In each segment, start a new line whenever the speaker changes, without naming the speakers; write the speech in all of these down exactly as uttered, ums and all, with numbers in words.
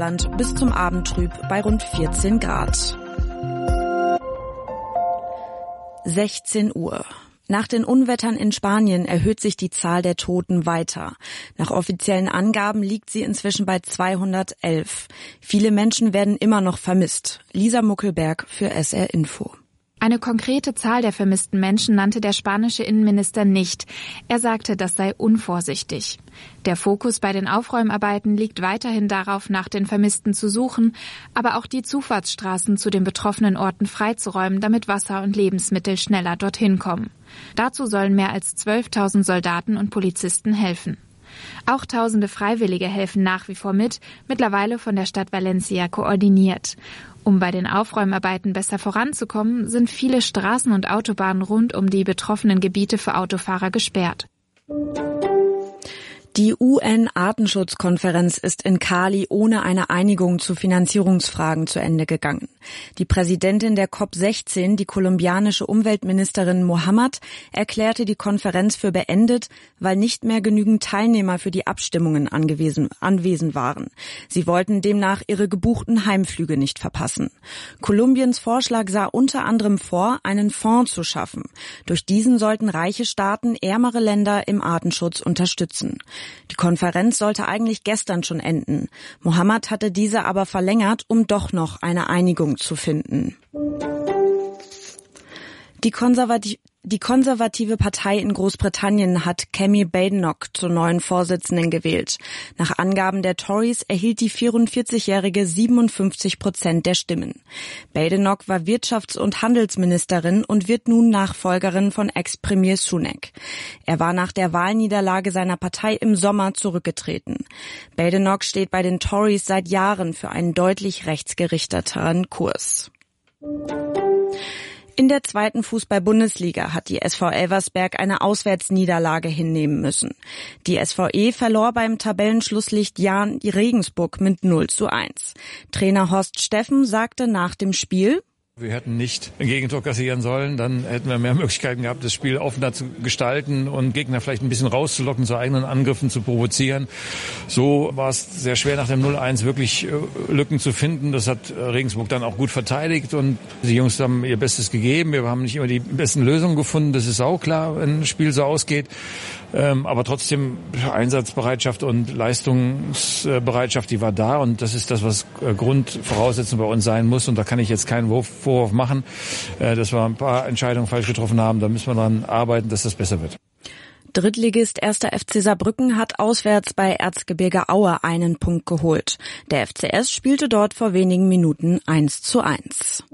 Nordfriesland bis zum Abend trüb bei rund vierzehn Grad. sechzehn Uhr. Nach den Unwettern in Spanien erhöht sich die Zahl der Toten weiter. Nach offiziellen Angaben liegt sie inzwischen bei zweihundertelf. Viele Menschen werden immer noch vermisst. Lisa Muckelberg für S R Info.
Eine konkrete Zahl der vermissten Menschen nannte der spanische Innenminister nicht. Er sagte, das sei unvorsichtig. Der Fokus bei den Aufräumarbeiten liegt weiterhin darauf, nach den Vermissten zu suchen, aber auch die Zufahrtsstraßen zu den betroffenen Orten freizuräumen, damit Wasser und Lebensmittel schneller dorthin kommen. Dazu sollen mehr als zwölftausend Soldaten und Polizisten helfen. Auch tausende Freiwillige helfen nach wie vor mit, mittlerweile von der Stadt Valencia koordiniert. Um bei den Aufräumarbeiten besser voranzukommen, sind viele Straßen und Autobahnen rund um die betroffenen Gebiete für Autofahrer gesperrt.
Die U N-Artenschutzkonferenz ist in Cali ohne eine Einigung zu Finanzierungsfragen zu Ende gegangen. Die Präsidentin der COP sechzehn, die kolumbianische Umweltministerin Mohamed, erklärte die Konferenz für beendet, weil nicht mehr genügend Teilnehmer für die Abstimmungen angewiesen, anwesend waren. Sie wollten demnach ihre gebuchten Heimflüge nicht verpassen. Kolumbiens Vorschlag sah unter anderem vor, einen Fonds zu schaffen. Durch diesen sollten reiche Staaten ärmere Länder im Artenschutz unterstützen. Die Konferenz sollte eigentlich gestern schon enden. Mohamed hatte diese aber verlängert, um doch noch eine Einigung zu finden. Die Konservativ- Die konservative Partei in Großbritannien hat Kemi Badenoch zur neuen Vorsitzenden gewählt. Nach Angaben der Tories erhielt die vierundvierzigjährige siebenundfünfzig Prozent der Stimmen. Badenoch war Wirtschafts- und Handelsministerin und wird nun Nachfolgerin von Ex-Premier Sunak. Er war nach der Wahlniederlage seiner Partei im Sommer zurückgetreten. Badenoch steht bei den Tories seit Jahren für einen deutlich rechtsgerichteten Kurs. In der zweiten Fußball-Bundesliga hat die S V Elversberg eine Auswärtsniederlage hinnehmen müssen. Die S V E verlor beim Tabellenschlusslicht Jahn Regensburg mit null zu eins. Trainer Horst Steffen sagte nach dem Spiel:
Wir hätten nicht ein Gegentor kassieren sollen, dann hätten wir mehr Möglichkeiten gehabt, das Spiel offener zu gestalten und Gegner vielleicht ein bisschen rauszulocken, zu eigenen Angriffen zu provozieren. So war es sehr schwer, nach dem null eins wirklich Lücken zu finden. Das hat Regensburg dann auch gut verteidigt und die Jungs haben ihr Bestes gegeben. Wir haben nicht immer die besten Lösungen gefunden, das ist auch klar, wenn ein Spiel so ausgeht. Aber trotzdem Einsatzbereitschaft und Leistungsbereitschaft, die war da und das ist das, was Grundvoraussetzung bei uns sein muss und da kann ich jetzt keinen Wurf Vorwurf machen, dass wir ein paar Entscheidungen falsch getroffen haben. Da müssen wir daran arbeiten, dass das besser wird.
Drittligist erster F C Saarbrücken hat auswärts bei Erzgebirge Aue einen Punkt geholt. Der F C S spielte dort vor wenigen Minuten eins zu eins.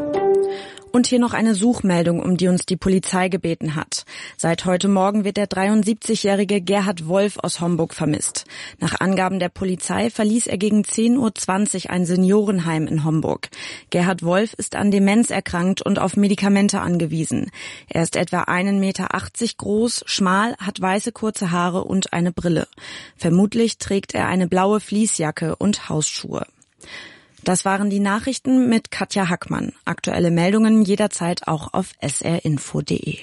Und hier noch eine Suchmeldung, um die uns die Polizei gebeten hat. Seit heute Morgen wird der dreiundsiebzigjährige Gerhard Wolf aus Homburg vermisst. Nach Angaben der Polizei verließ er gegen zehn Uhr zwanzig ein Seniorenheim in Homburg. Gerhard Wolf ist an Demenz erkrankt und auf Medikamente angewiesen. Er ist etwa einen Meter achtzig groß, schmal, hat weiße kurze Haare und eine Brille. Vermutlich trägt er eine blaue Fließjacke und Hausschuhe. Das waren die Nachrichten mit Katja Hackmann. Aktuelle Meldungen jederzeit auch auf s r info punkt d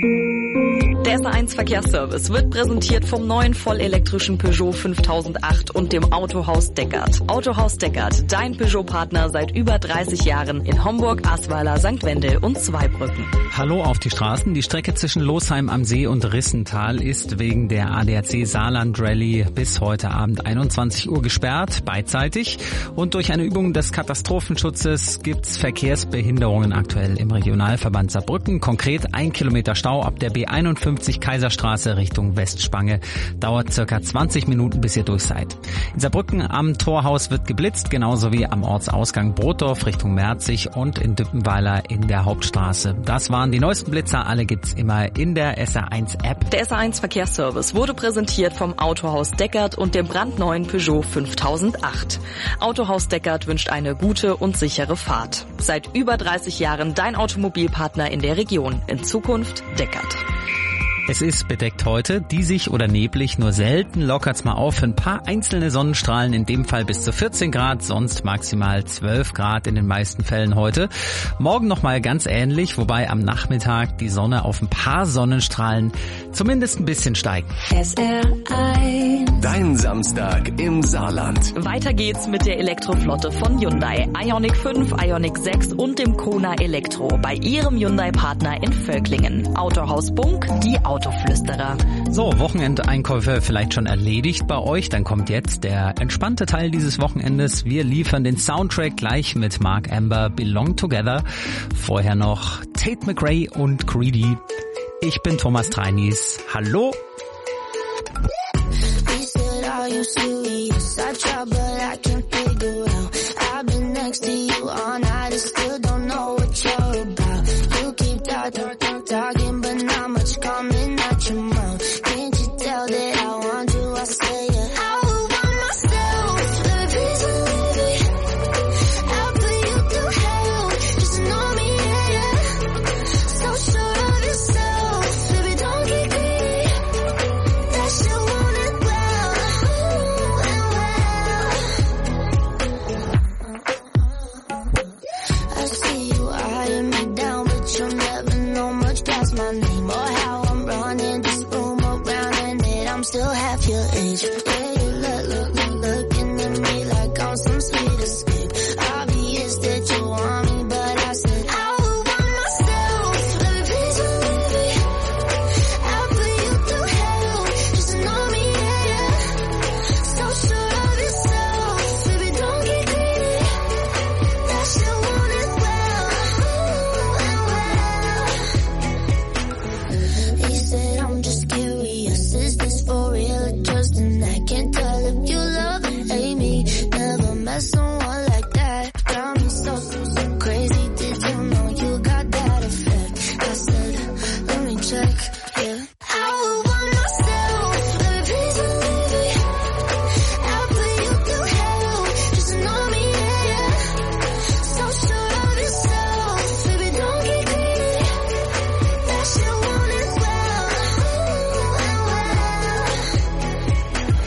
e.
Der S R eins Verkehrsservice wird präsentiert vom neuen vollelektrischen Peugeot fünftausendacht und dem Autohaus Deckert. Autohaus Deckert, dein Peugeot-Partner seit über dreißig Jahren in Homburg, Asweiler, Sankt Wendel und Zweibrücken.
Hallo auf die Straßen. Die Strecke zwischen Losheim am See und Rissental ist wegen der A D A C Saarland Rallye bis heute Abend einundzwanzig Uhr gesperrt, beidseitig. Und durch eine Übung des Katastrophenschutzes gibt's Verkehrsbehinderungen aktuell im Regionalverband Saarbrücken. Konkret ein Kilometer Stau ab der B einundfünfzig Kaiserstraße Richtung Westspange. Dauert circa zwanzig Minuten, bis ihr durch seid. In Saarbrücken am Torhaus wird geblitzt, genauso wie am Ortsausgang Brotdorf Richtung Merzig und in Düppenweiler in der Hauptstraße. Das waren die neuesten Blitzer, alle gibt's immer in der S R eins App.
Der S R eins Verkehrsservice wurde präsentiert vom Autohaus Deckert und dem brandneuen Peugeot fünftausendacht. Autohaus Deckert wünscht eine gute und sichere Fahrt. Seit über dreißig Jahren dein Automobilpartner in der Region. In Zukunft Deckert.
Es ist bedeckt heute, diesig oder neblig, nur selten lockert's mal auf. Ein paar einzelne Sonnenstrahlen, in dem Fall bis zu vierzehn Grad, sonst maximal zwölf Grad in den meisten Fällen heute. Morgen nochmal ganz ähnlich, wobei am Nachmittag die Sonne auf ein paar Sonnenstrahlen zumindest ein bisschen steigt.
S R eins.
Dein Samstag im Saarland.
Weiter geht's mit der Elektroflotte von Hyundai. Ioniq fünf, Ioniq sechs und dem Kona Elektro bei ihrem Hyundai-Partner in Völklingen. Autohaus Bunk, die Autoflüsterer.
So, Wochenendeinkäufe vielleicht schon erledigt bei euch. Dann kommt jetzt der entspannte Teil dieses Wochenendes. Wir liefern den Soundtrack gleich mit Mark Amber, Belong Together. Vorher noch Tate McRae und Greedy. Ich bin Thomas Treinis. Hallo.
Talking, but not much coming out your mouth. Can't you tell that I want you? I say it. I would want myself a piece of me. I'll put you through hell just to know me, yeah, yeah. So sure of yourself, baby, don't get greedy. That shit want it well, well. I see you eyeing me down, but you'll never know much past my name or how I'm running this room around, and that I'm still half your age. Yeah, you look, look, look, looking at me like I'm some sweet escape. Obvious that you want me, but I said I would want myself a piece of me. I'll put you through hell just to know me, yeah, yeah. So sure of yourself, baby, don't get greedy. That shit want it well, well. He said, I'm just curious, is this for real or just an act? Can't tell if you love or hate me. Never met someone like that. Got me so, so crazy. Did you know you got that effect? I said, let me check, yeah. I would want myself a piece of me. I'll put you through hell just to know me, yeah, yeah. So sure of yourself, baby, don't get greedy. That shit want it well, well, well.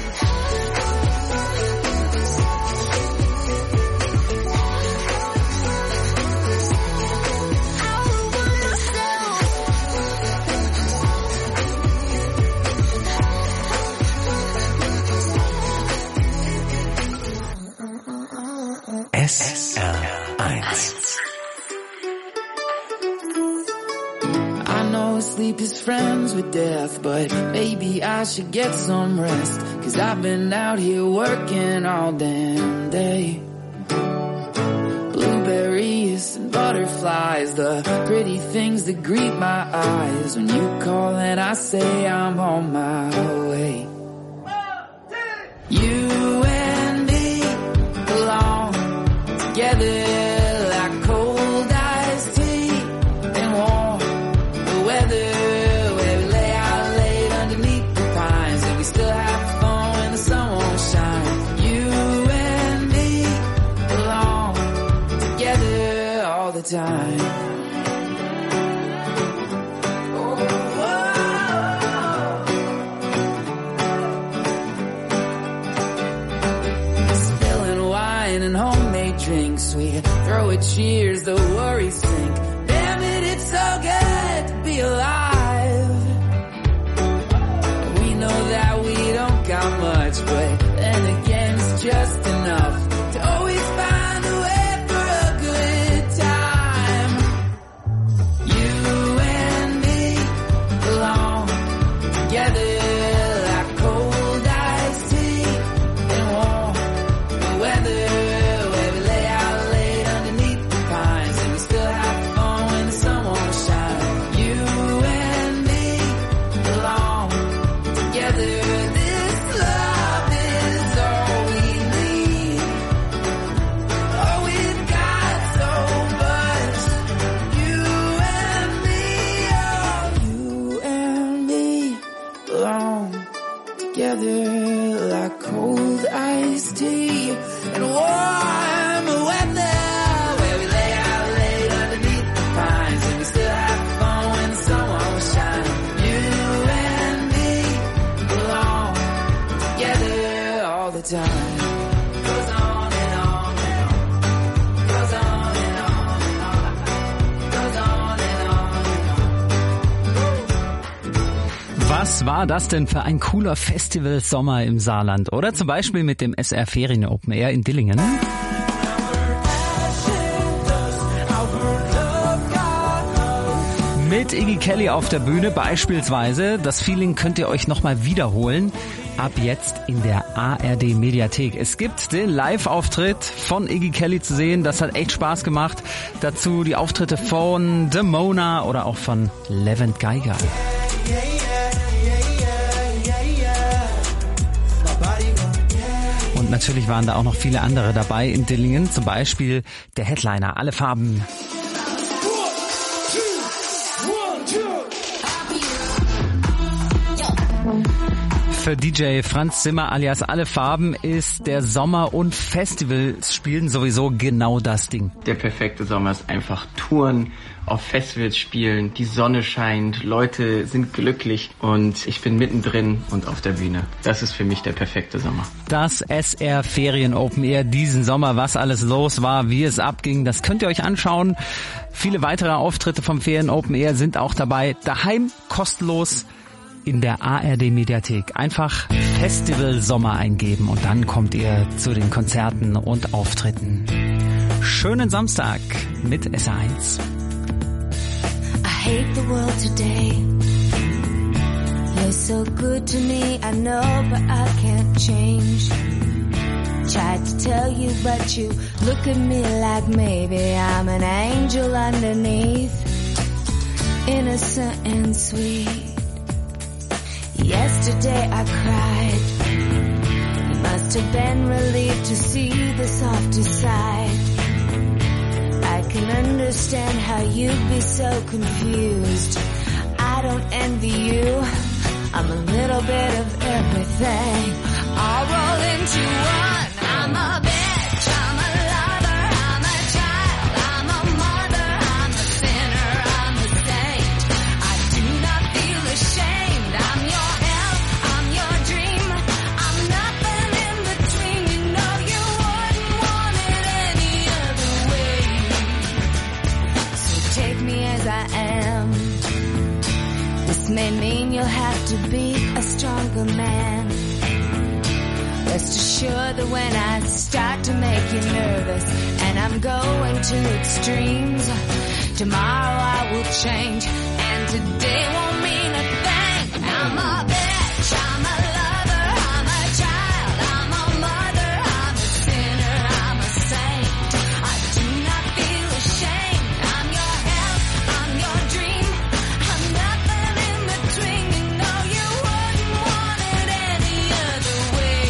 I would want myself.
S R eins.
I know sleep is friends with death, but maybe I should get some rest. Cause I've been out here working all damn day. Blueberries and butterflies, the pretty things that greet my eyes. When you call and I say I'm on my way. You and me belong together like cold iced tea and warm the weather, where we lay out late underneath the pines, and we still have fun when the sun won't shine. You and me belong together all the time. Spilling wine and homemade drinks, we throw a cheers, the worries sink. Damn it, it's so good to be alive. We know that we don't got much, but then again it's just enough to always find a way for a good time. You and me belong together like cold iced tea and warm the weather, where we lay out late underneath the pines, and we still have fun when the sun won't shine. You and
Was war das denn für ein cooler Festival-Sommer im Saarland? Oder zum Beispiel mit dem S R Ferien Open Air in Dillingen. Mit Iggy Kelly auf der Bühne beispielsweise. Das Feeling könnt ihr euch nochmal wiederholen. Ab jetzt in der A R D Mediathek. Es gibt den Live-Auftritt von Iggy Kelly zu sehen. Das hat echt Spaß gemacht. Dazu die Auftritte von Damona oder auch von Levent Geiger. Und natürlich waren da auch noch viele andere dabei in Dillingen. Zum Beispiel der Headliner Alle Farben. Für D J Franz Zimmer alias Alle Farben ist der Sommer und Festivals spielen sowieso genau das Ding.
Der perfekte Sommer ist einfach Touren, auf Festivals spielen, die Sonne scheint, Leute sind glücklich und ich bin mittendrin und auf der Bühne. Das ist für mich der perfekte Sommer.
Das S R Ferien Open Air diesen Sommer, was alles los war, wie es abging, das könnt ihr euch anschauen. Viele weitere Auftritte vom Ferien Open Air sind auch dabei. Daheim kostenlos in der A R D Mediathek. Einfach Festival Sommer eingeben und dann kommt ihr zu den Konzerten und Auftritten. Schönen Samstag mit S R eins.
I hate the world today. You're so good to me, I know, but I can't change. Tried to tell you, but you look at me like maybe I'm an angel underneath. Innocent and sweet. Yesterday I cried. You must have been relieved to see the softer side. I can understand how you'd be so confused. I don't envy you. I'm a little bit of everything. I'll roll into one. I'm a bitch, I'm a lover, I'm a child, I'm a mother, I'm a sinner, I'm a saint. I do not feel ashamed. I'm your hell, I'm your dream. I'm nothing in between. You know you wouldn't want it any other way. So take me as I am. This may mean you'll have to be a stronger man. Rest assured that when I start to make you nervous and I'm going to extremes, tomorrow I will change and today won't mean a thing. I'm a bitch, I'm a lover, I'm a child, I'm a mother, I'm a sinner, I'm a saint. I do not feel ashamed. I'm your hell, I'm your dream. I'm nothing in between. You know you wouldn't want it any other way.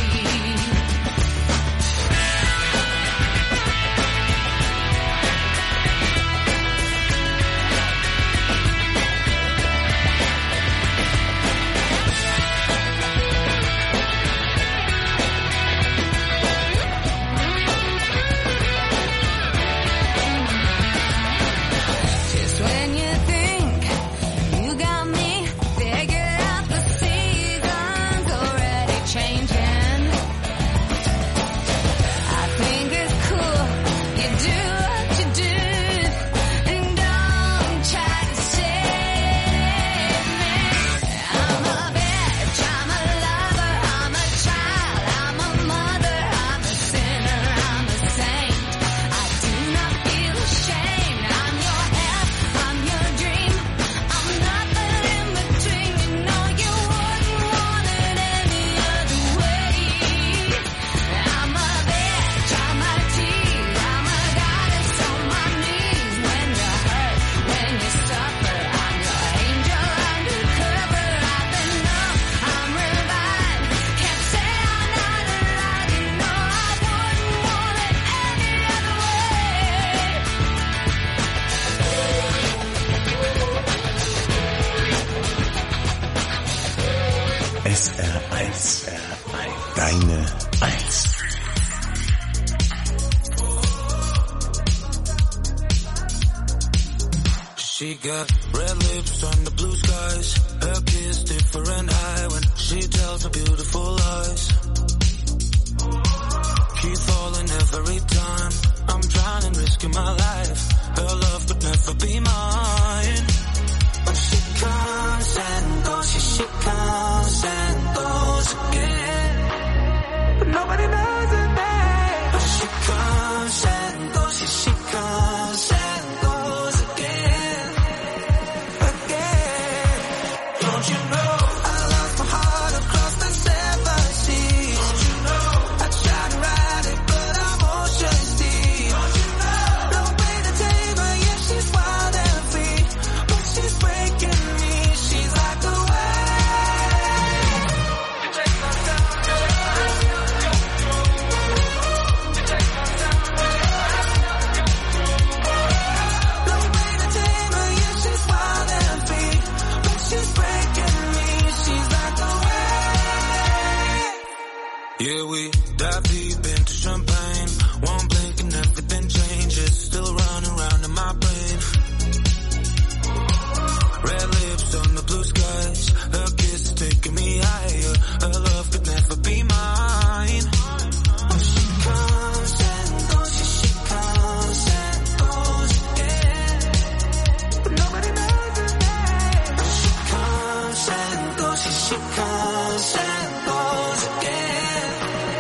Just when you think you got me figured out, the season's already changing. I think it's cool you do what you do and don't try to save me. I'm a bitch, I'm a lover, I'm a child, I'm a mother, I'm a sinner, I'm a saint. I do not feel ashamed. I'm your hell, I'm your dream. I'm nothing in between. You know you wouldn't want it any other way. I'm a bitch, I'm a tease, I'm a goddess on my knees. When you hurt, when you suffer, I'm your angel undercover. I've been numb, I'm revived. Can't say I'm not alive. You know I wouldn't want it any other way.
S R eins. Deine Eins.
She got red lips under blue skies. Her kiss different eye when she tells her beautiful lies. Keep falling every time. I'm trying and risking my life. Her love could never be mine. But she comes and goes, she, she comes and goes again. But nobody knows her name. But she comes and goes, she, she comes and goes again. Again. Don't you know I lost my heart across the seven seas? Don't you know I tried to ride it, but I'm ocean deep. Don't you know no way to tame her, yeah, she's wild and free. But she's breaking me, she's like the wave. You take my time, you take my time, you take my time, no way to tame her, yeah, she's wild and free. But she's breaking me, she's like the wave.
Yeah, we dive deep into champagne. One blink and everything changes. Still running round in my brain. Red lips on the blue skies. Her kiss is taking me higher. Her love could never be mine.
She comes and goes, she, she comes and goes again. But nobody knows her name. She comes and goes, she, she comes and goes again.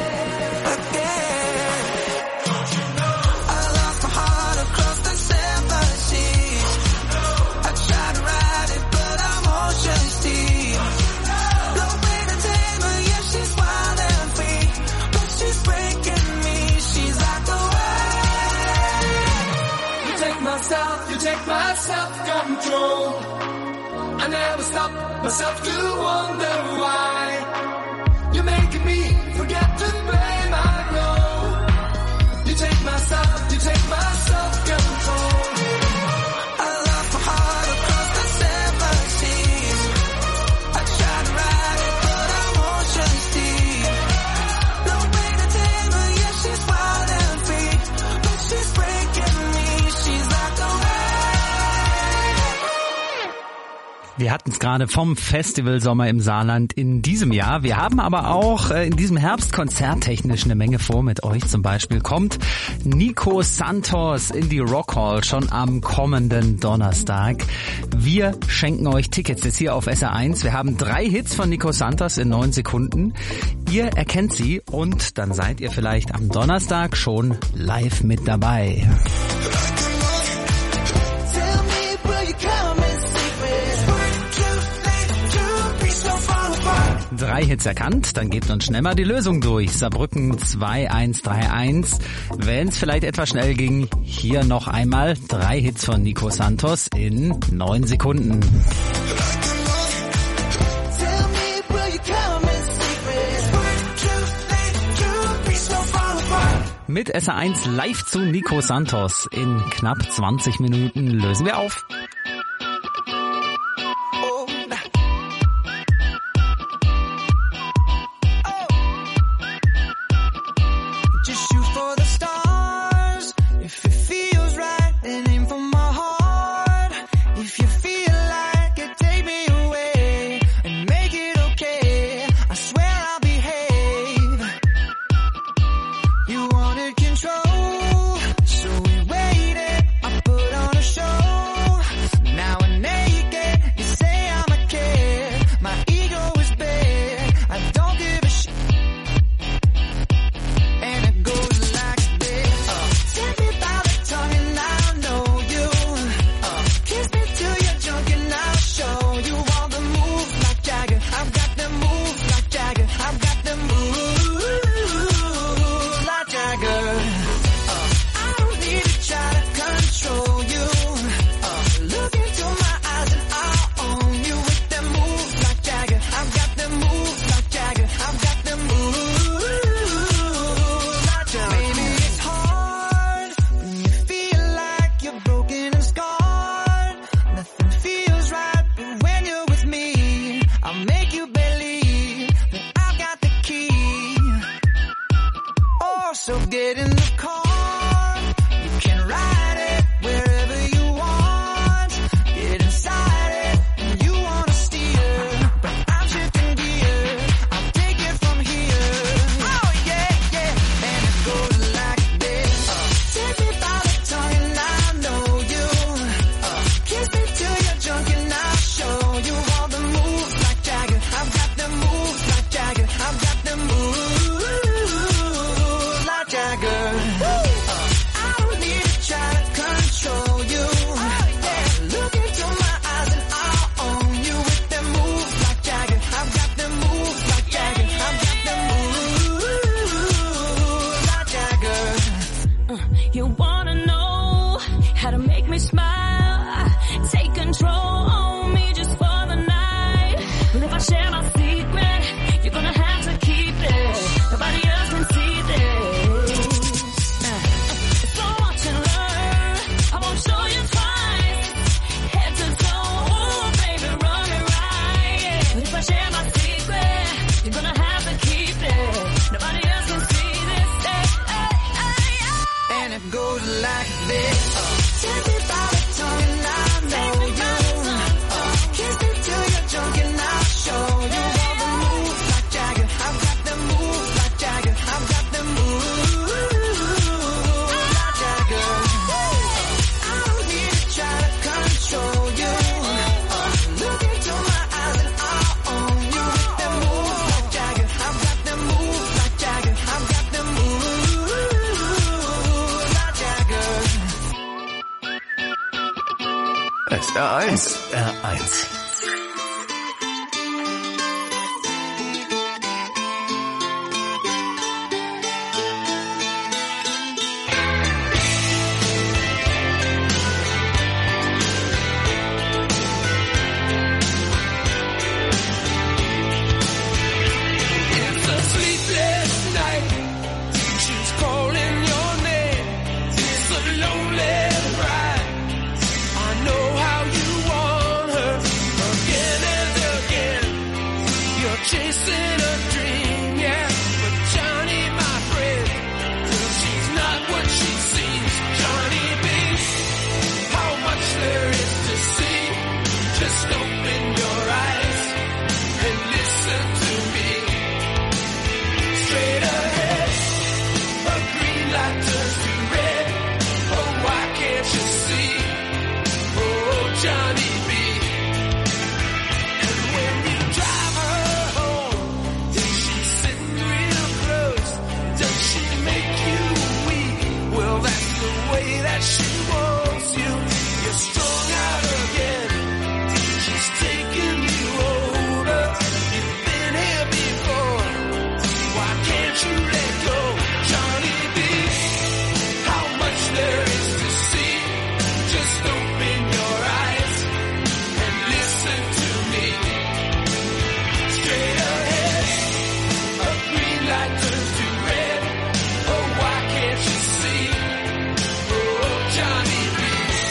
Again. Don't you know I lost my heart across the seven seas? I tried to ride it, but I'm ocean deep. No way to tame her, yeah, she's wild and free. But she's breaking me, she's like the wave.
You take my self, you take my self-control. I never stop myself to wonder why. You're making me forget to blame, I know. You take my self, you take my self-control.
I lost my heart across the seven seas. I tried to ride it, but I'm ocean deep. No way to tame her, yeah, she's wild and free. But she's breaking me, she's like the wave.
Wir hatten es gerade vom Festival Sommer im Saarland in diesem Jahr. Wir haben aber auch äh, in diesem Herbst konzerttechnisch eine Menge vor mit euch. Zum Beispiel kommt Nico Santos in die Rock Hall schon am kommenden Donnerstag. Wir schenken euch Tickets jetzt hier auf S R eins. Wir haben drei Hits von Nico Santos in neun Sekunden. Ihr erkennt sie und dann seid ihr vielleicht am Donnerstag schon live mit dabei.
Tell me where you come and see me. It's way too late to be so far apart.
Drei Hits erkannt, dann gebt uns schnell mal die Lösung durch. Saarbrücken zwei eins drei eins. Wenn es vielleicht etwas schnell ging, hier noch einmal drei Hits von Nico Santos in neun Sekunden.
Tell me where you come and see me. It's way too late to be so far apart.
Mit S R eins live zu Nico Santos. In knapp zwanzig Minuten lösen wir auf.
Oh, nah. Just shoot for the stars. If it feels right, then aim for my heart. If you feel like it, take me away and make it okay. I swear I'll behave. You wanted control, so we waited. I put on a show.
You wanna know how to make me smile? Take control on me just for the night. Well, if I share my secret, you're gonna have to keep it. Nobody else can see this. So watch and learn. I won't show you twice. Head to toe, oh, baby, run it right. But if I share my secret, you're gonna have to keep it. Nobody else can see this. Hey, hey, hey, hey.
And it goes like this.
Tell me about it, tongue and I know you. Uh, kiss me till you're drunk and I'll show you all the moves like Jagger. I've got them moves like Jagger. I've got them moves like Jagger. I don't need to try to control you. Uh, look into my eyes and I'll own you with them moves like Jagger. I've got them moves like Jagger. I've got them moves like Jagger.
S R eins. S R eins.
It's a sleepless night. She's calling your name. It's a lonely ride. I know how you want her again and again. You're chasing a dream, yeah. But Johnny, my friend, she's not what she seems. Johnny B, how much there is to see. Just open your eyes and listen to me. Straight ahead, a green light turns to red. Oh, why can't you see? Oh, Johnny B. And when you drive her home, is she sitting real close? Does she make you weak? Well, that's the way that she wants you. You're strung out again. She's taking you over. You've been here before. Why can't you let go? Johnny B, how much there is to see. Just open your eyes and listen to me. Straight ahead, a green light turns to red. Oh, why can't you see? Oh, Johnny B.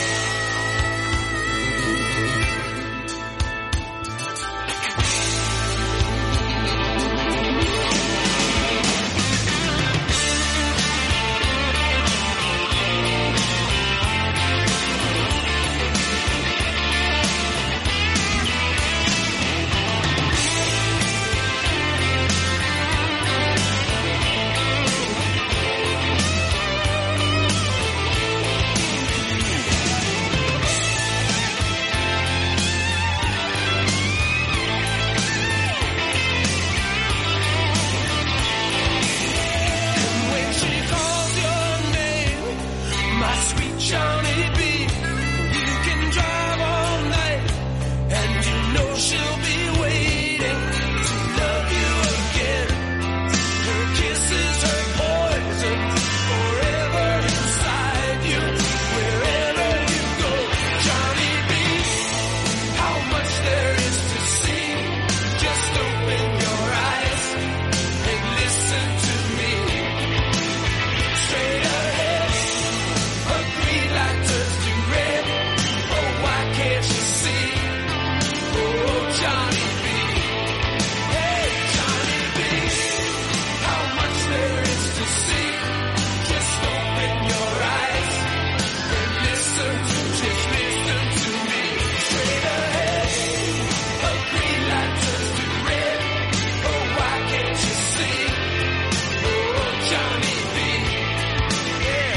When she calls your name, my sweet Johnny B, you can drive all night, and you know she'll be waiting to love you again. Her kisses, her poison, forever inside you, wherever you go. Johnny B, how much there is to see. Just open your eyes and listen to me. Straight ahead, a green light turns to red. Oh, why can't you see? Oh, Johnny B. Hey, Johnny B. How much there is to see. Just open your eyes and listen to, just listen to me. Straight ahead, a green light turns to red. Oh, why can't you see? Oh, Johnny B. Yeah.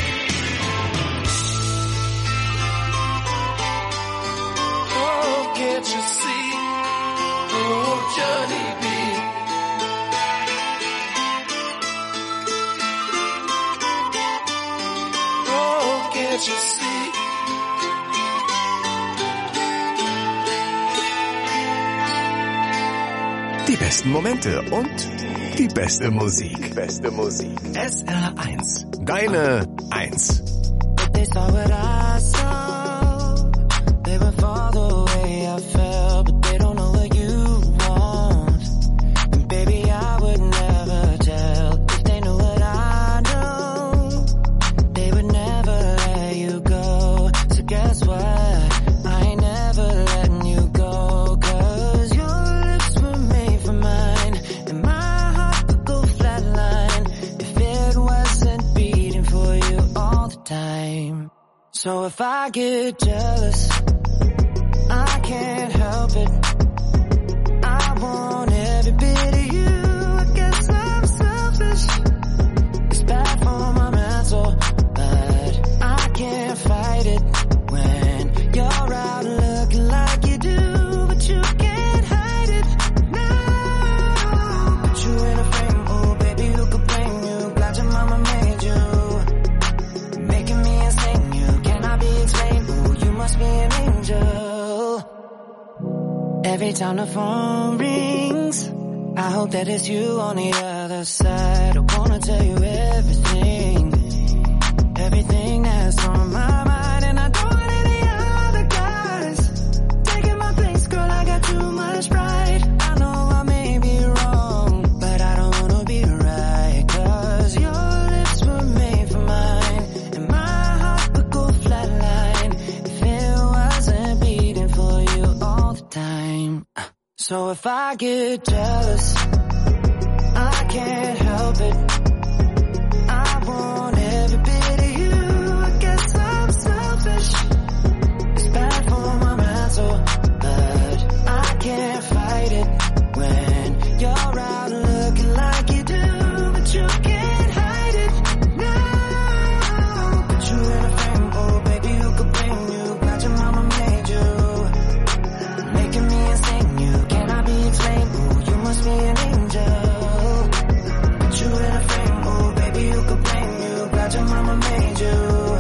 Oh, can't you see? Oh, Johnny B. Oh, can't you see?
Die besten Momente und Die beste Musik. Beste Musik. S R eins. Deine Eins.
They saw what I saw. They would fall the way I felt, but they don't know what you want. And baby, I would never tell if they knew what I know. They would never let you go. So guess what? I ain't never letting you go. Cause your lips were made for mine, and my heart would go flatline if it wasn't beating for you all the time. So if I get jealous, I can't help it. I want every bit of you. I guess I'm selfish. It's bad for my mental, but I can't fight it when you're out looking like you do, but you can't hide it. No, put you in a frame, oh baby, who could blame you? Glad your mama made you, making me insane. You cannot be explained. Ooh, you must be an angel. Every time the phone rings, I hope that it's you on the other side. I wanna tell you everything, everything that's on my mind, and I don't want any other guys taking my place, girl. I got too much pride. I know I may be wrong, but I don't wanna be right. Cause your lips were made for mine, and my heart would go flatline if it wasn't beating for you all the time. So if I get jealous, I can't help it. I want every bit of you. I guess I'm selfish. It's bad for my mental, but I can't fight it when you're out looking like you do, but you can't hide it. No, put you in a frame, oh baby, who could blame you? Glad your mama made you, making me insane. You cannot be explained. Ooh, you must be an angel. Put you in a frame, oh baby, who could blame you? Glad your mama made you,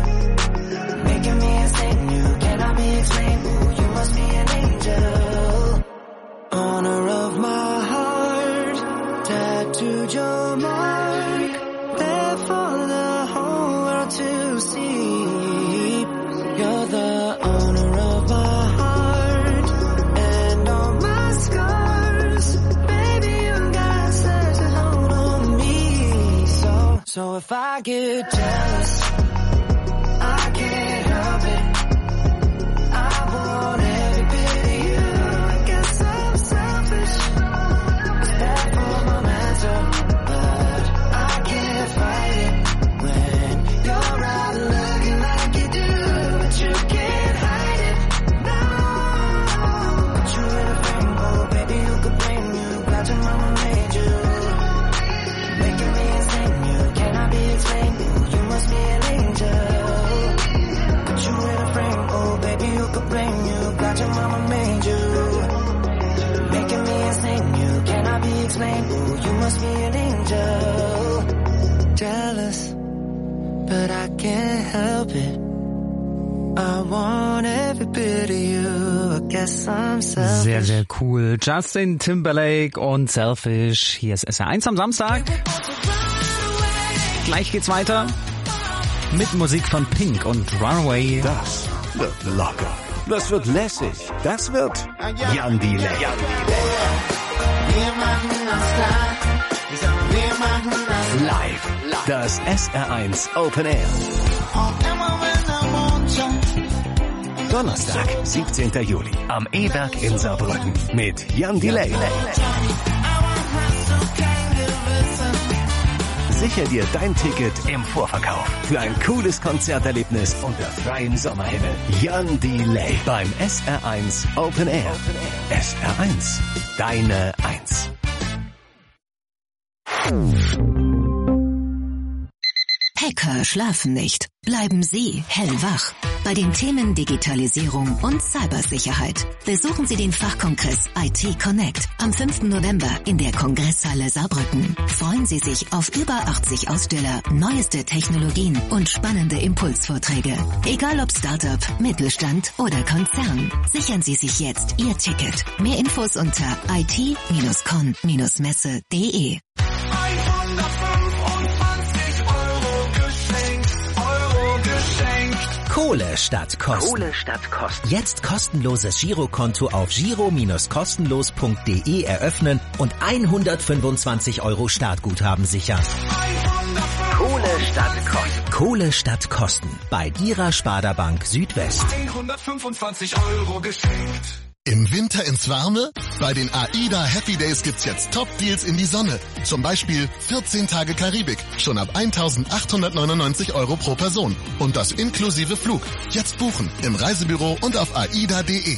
making me insane. You cannot be explained. Ooh, you must be an angel. Honor of my heart, tattooed your mark, there for the whole world to see. You're the owner of my heart and all my scars. Baby, you got such a hold on me. So, so if I get jealous, I can't help it. I want every bit of you. I guess I'm selfish. It's bad for my mental, but I can't fight it when you're out looking like you do, but you can't hide it. No, put you in a frame, oh baby, who could blame you? Glad your mama made you, making me insane. You cannot be explained. Ooh, you must be an angel. Put you in a frame, oh baby, who could blame you? Glad your mama made you, making me insane. You cannot be explained. Ooh, you must be an angel. Jealous, but I can't help it. I want every bit of you. I guess I'm selfish.
Sehr, sehr cool. Justin Timberlake und Selfish. Hier ist S R eins am Samstag. Gleich geht's weiter mit Musik von Pink und Runaway.
Das wird locker. Das wird lässig. Das wird Jan Delay. Live. Das S R eins Open Air. Donnerstag, siebzehnten Juli am E-Werk in Saarbrücken mit Jan Delay. Sicher dir dein Ticket im Vorverkauf für ein cooles Konzerterlebnis unter freiem Sommerhimmel. Jan Delay beim S R eins Open Air. S R eins, deine Eins.
Hacker schlafen nicht. Bleiben Sie hellwach. Bei den Themen Digitalisierung und Cybersicherheit besuchen Sie den Fachkongress I T Connect am fünften November in der Kongresshalle Saarbrücken. Freuen Sie sich auf über achtzig Aussteller, neueste Technologien und spannende Impulsvorträge. Egal ob Startup, Mittelstand oder Konzern. Sichern Sie sich jetzt Ihr Ticket. Mehr Infos unter I T Bindestrich con Bindestrich messe punkt de.
hundertfünfundzwanzig Euro geschenkt, Euro geschenkt.
Kohle statt Kosten.
Kohle statt Kosten.
Jetzt kostenloses Girokonto auf giro Bindestrich kostenlos Punkt de eröffnen und hundertfünfundzwanzig Euro Startguthaben sichern.
Kohle statt Kosten.
Kohle statt Kosten. Bei Dira Sparda-Bank Südwest.
hundertfünfundzwanzig Euro geschenkt.
Im Winter ins Warme? Bei den AIDA Happy Days gibt's jetzt Top-Deals in die Sonne. Zum Beispiel vierzehn Tage Karibik, schon ab eintausendachthundertneunundneunzig Euro pro Person. Und das inklusive Flug. Jetzt buchen, im Reisebüro und auf aida punkt de.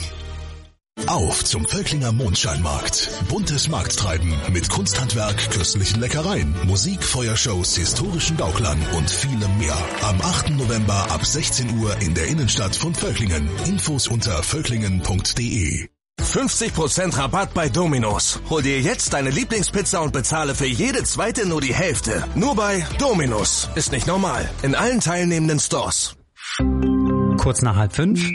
Auf zum Völklinger Mondscheinmarkt. Buntes Markttreiben mit Kunsthandwerk, köstlichen Leckereien, Musik, Feuershows, historischen Gauklern und vielem mehr. Am achten November ab sechzehn Uhr in der Innenstadt von Völklingen. Infos unter völklingen punkt de.
fünfzig Prozent Rabatt bei Domino's. Hol dir jetzt deine Lieblingspizza und bezahle für jede zweite nur die Hälfte. Nur bei Domino's. Ist nicht normal. In allen teilnehmenden Stores.
Kurz nach halb fünf.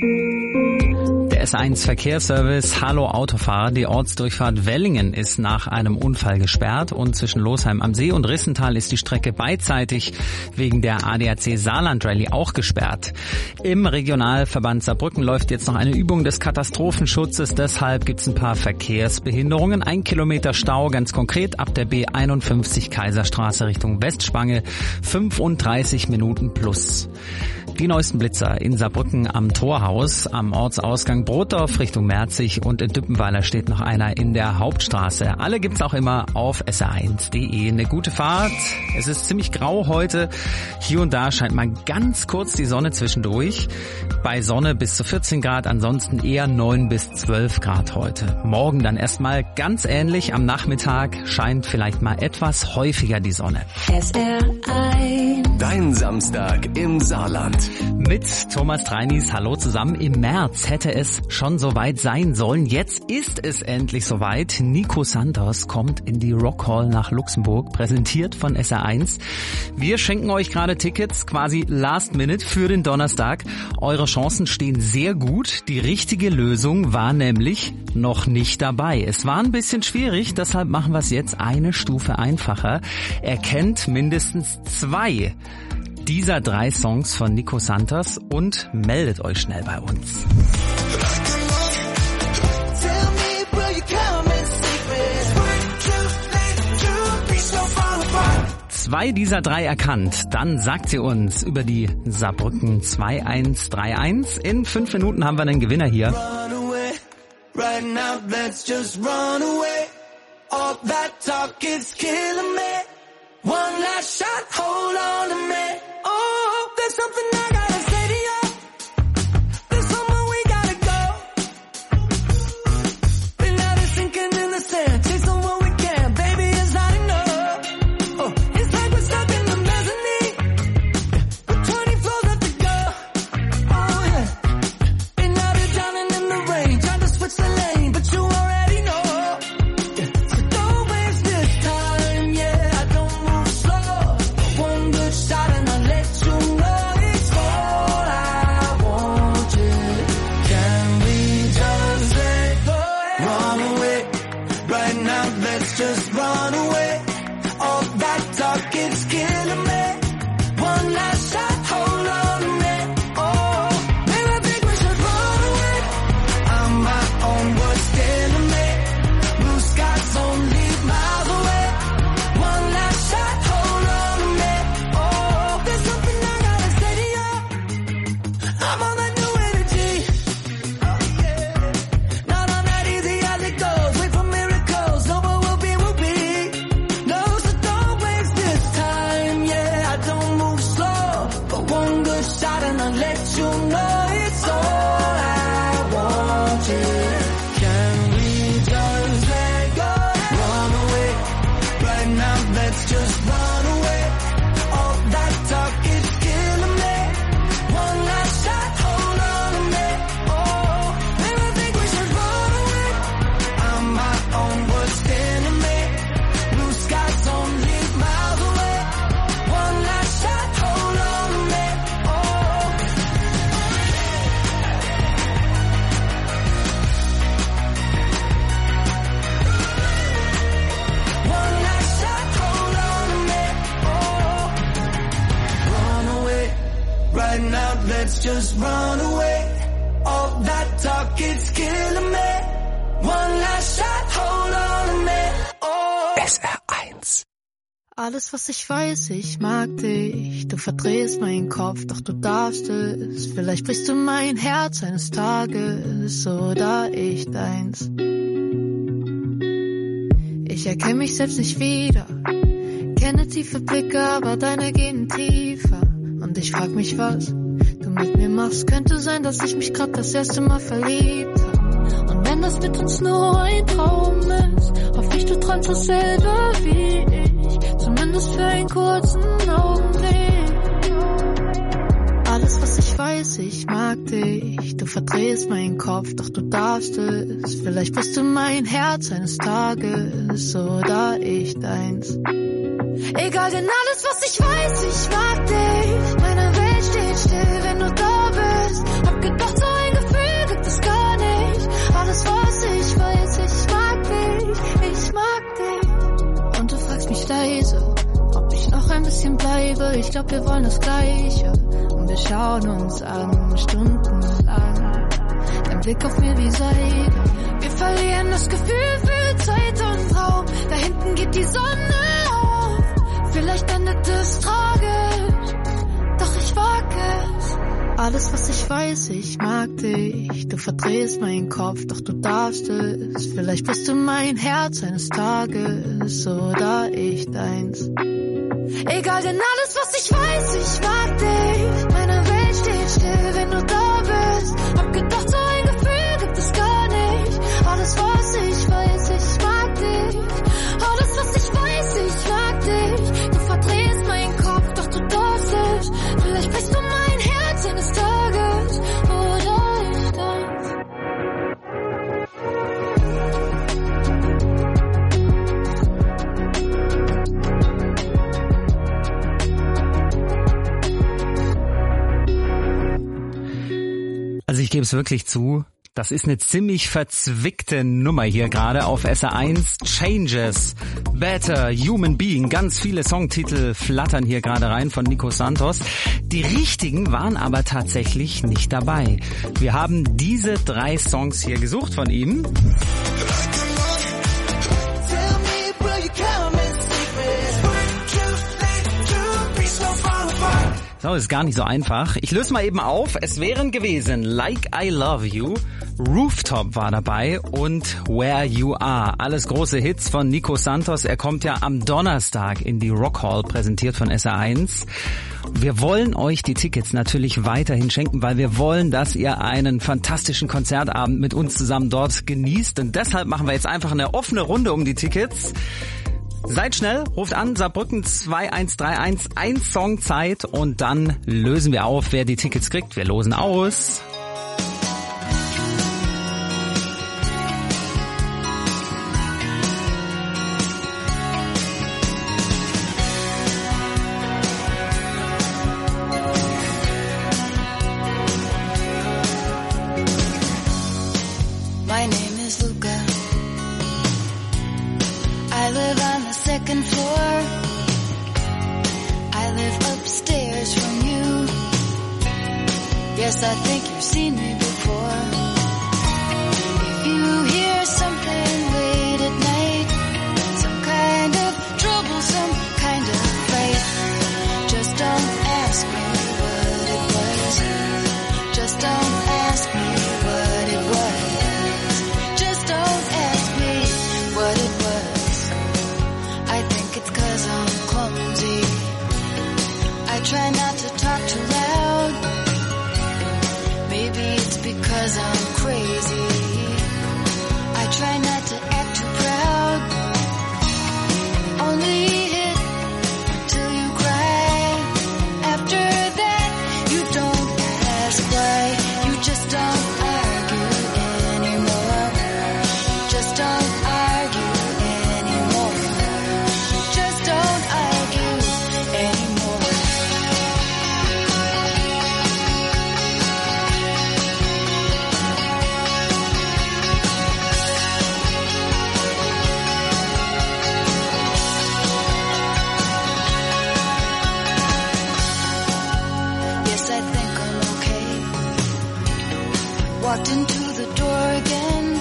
Der S eins Verkehrsservice, hallo Autofahrer, die Ortsdurchfahrt Wellingen ist nach einem Unfall gesperrt und zwischen Losheim am See und Rissental ist die Strecke beidseitig wegen der A D A C Saarland Rallye auch gesperrt. Im Regionalverband Saarbrücken läuft jetzt noch eine Übung des Katastrophenschutzes, deshalb gibt's ein paar Verkehrsbehinderungen. Ein Kilometer Stau, ganz konkret ab der B einundfünfzig Kaiserstraße Richtung Westspange, fünfunddreißig Minuten plus. Die neuesten Blitzer in Saarbrücken am Torhaus, am Ortsausgang Brotdorf Richtung Merzig und in Düppenweiler steht noch einer in der Hauptstraße. Alle gibt's auch immer auf S R eins punkt de. Eine gute Fahrt. Es ist ziemlich grau heute. Hier und da scheint mal ganz kurz die Sonne zwischendurch. Bei Sonne bis zu vierzehn Grad, ansonsten eher neun bis zwölf Grad heute. Morgen dann erstmal ganz ähnlich. Am Nachmittag scheint vielleicht mal etwas häufiger die Sonne.
S R eins.
Dein Samstag im Saarland.
Mit Thomas Treinis, hallo zusammen. Im März hätte es schon soweit sein sollen. Jetzt ist es endlich soweit. Nico Santos kommt in die Rock Hall nach Luxemburg, präsentiert von S R eins. Wir schenken euch gerade Tickets, quasi last minute für den Donnerstag. Eure Chancen stehen sehr gut. Die richtige Lösung war nämlich noch nicht dabei. Es war ein bisschen schwierig, deshalb machen wir es jetzt eine Stufe einfacher. Er kennt mindestens zwei dieser drei Songs von Nico Santos und meldet euch schnell bei uns. Zwei dieser drei erkannt, dann sagt sie uns über die Saarbrücken zwei eins drei eins. In fünf Minuten haben wir einen Gewinner hier.
Right now, let's just run away. All that talk is killing me. One last shot, hold on to me. Oh, there's something I gotta say to you. There's somewhere we gotta go. We're not sinking in the sand, chasing what we can. Baby, it's not enough. Oh, it's like we're stuck in the mezzanine. With twenty floors left to go. Oh yeah. And now they're drowning in the rain, trying to switch the lane, but you already know. Yeah. So don't waste this time, yeah. I don't move slow. One good shot and I'll let you know it's all I want you. Can we just let go? Run away. Right now, let's just run away. All that talk is killing me. One last shot, hold on to me. Oh, maybe I think we should run away. I'm my own worst enemy. Blue skies only miles away. One last shot, hold on to me. Oh, there's something I gotta say to you. I'm on that new energy. Oh yeah. Not on that easy as it goes. Wait for miracles. No, what will be, will be. No, so don't waste this time. Yeah, I don't move slow. But one good shot and I'll let you know it's all I want you. Can we just let go? Run away. Right now, let's just run away. All that talk is killing me. One last shot, hold on to me. Oh, maybe I think we should run away. I'm my own worst enemy. Blue skies only miles away. One last shot, hold on to me. Oh, right now, let's just run away. All that talk, it's killing me. One last shot, hold on a minute. Oh.
S R eins.
Alles, was ich weiß, ich mag dich. Du verdrehst meinen Kopf, doch du darfst es. Vielleicht brichst du mein Herz eines Tages oder ich deins. Ich erkenne mich selbst nicht wieder. Kenne tiefe Blicke, aber deine gehen tiefer. Und ich frag mich, was du mit mir machst. Könnte sein, dass ich mich grad das erste Mal verliebt hab. Und wenn das mit uns nur ein Traum ist, hoffe ich, du träumst dasselbe wie ich. Zumindest für einen kurzen Augenblick. Alles, was ich weiß, ich mag dich. Du verdrehst meinen Kopf, doch du darfst es. Vielleicht bist du mein Herz eines Tages oder ich deins. Egal, denn alles, was ich weiß, ich mag dich. Meine Welt steht still, wenn du da bist. Hab gedacht, so ein Gefühl gibt es gar nicht. Alles, was ich weiß, ich mag dich, ich mag dich. Und du fragst mich leise, ob ich noch ein bisschen bleibe. Ich glaub, wir wollen das Gleiche. Und wir schauen uns an, stundenlang. Dein Blick auf mir wie Seide. Wir verlieren das Gefühl für Zeit und Raum. Da hinten geht die Sonne auf. Vielleicht endet es tragisch, doch ich wag es. Alles, was ich weiß, ich mag dich. Du verdrehst meinen Kopf, doch du darfst es. Vielleicht bist du mein Herz eines Tages oder ich deins. Egal, denn alles, was ich weiß, ich mag dich. Meine Welt steht still, wenn du da bist. Hab gedacht, so ein Gefühl gibt es gar nicht. Alles, was ich weiß, ich mag dich. Alles, was ich weiß, ich mag dich. Du verdrehst meinen Kopf, doch du darfst es. Vielleicht bist du mein Herz eines Tages oder ich deins.
Also ich gebe es wirklich zu, das ist eine ziemlich verzwickte Nummer hier gerade auf S R eins. Changes, Better, Human Being, ganz viele Songtitel flattern hier gerade rein von Nico Santos. Die richtigen waren aber tatsächlich nicht dabei. Wir haben diese drei Songs hier gesucht von ihm. So, ist gar nicht so einfach. Ich löse mal eben auf. Es wären gewesen Like I Love You, Rooftop war dabei und Where You Are. Alles große Hits von Nico Santos. Er kommt ja am Donnerstag in die Rock Hall, präsentiert von S R eins. Wir wollen euch die Tickets natürlich weiterhin schenken, weil wir wollen, dass ihr einen fantastischen Konzertabend mit uns zusammen dort genießt. Und deshalb machen wir jetzt einfach eine offene Runde um die Tickets. Seid schnell, ruft an, Saarbrücken zwei eins drei eins, ein Song Zeit und dann lösen wir auf, wer die Tickets kriegt. Wir losen aus.
My name is Luca. I live on the second floor. I live upstairs from you. Yes, I think you've seen me before. If you hear something late at night, some kind of trouble, some kind of fight, just don't ask me what it was. Just don't ask me what it was. Just don't ask me what it was. I think it's 'cause I'm clumsy. I try not to talk too loud. Maybe it's because I'm crazy. I try not to act too proud. Only hit till you cry. After that, you don't ask why. You just don't argue anymore. Just don't argue anymore. Just don't argue anymore. Yes, I think
walked into the door again.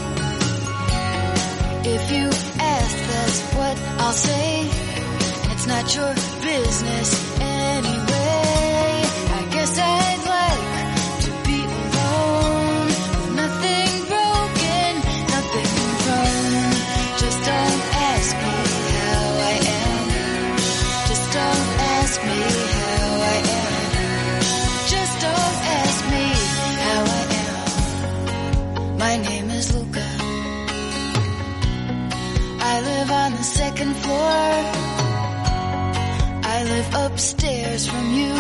If you ask, that's what I'll say. And it's not your business anyway. I guess I'd like to be alone with nothing broken, nothing wrong. Just don't ask me how I am. Just don't ask me how I am. Just don't ask me how I am. My name is Luca. I live on the second floor. I live upstairs from you.